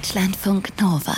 Deutschlandfunk Nova.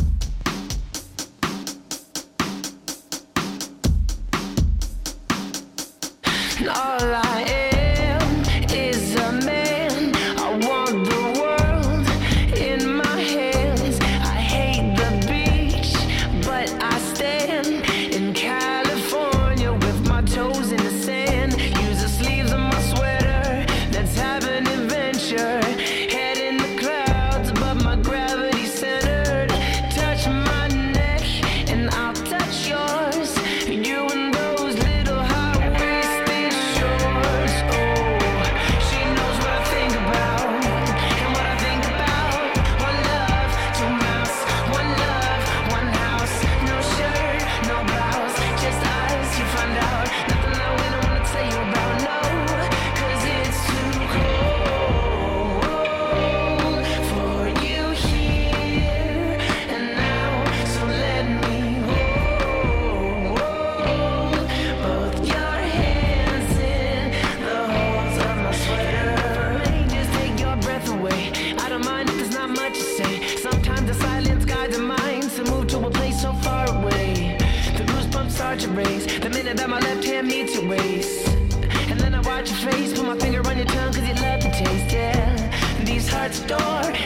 All I am is a man. I want the world in my hands. I hate the beach, but I stand in California with my toes in the sand. Use the sleeves of my sweater. Let's have an adventure. Head in the clouds, but my gravity centered. Touch my neck and I'll touch yours. You and those little high-waisted shorts. Oh, she knows what I think about and what I think about. One love, two mouths. One love, one house. No shirt, no blouse, just us. You find out nothing that we don't wanna tell you about. No, 'cause it's too cold for you here and now. So let me hold both your hands in the holes of my sweater. Just take your breath away. I don't mind if there's not much to say. Sometimes the silence guides the mind to move to a place so far away. The goosebumps start to raise the minute that my left hand meets your waist. And then I watch your face, put my finger on your tongue 'cause you love the taste, yeah. These hearts adore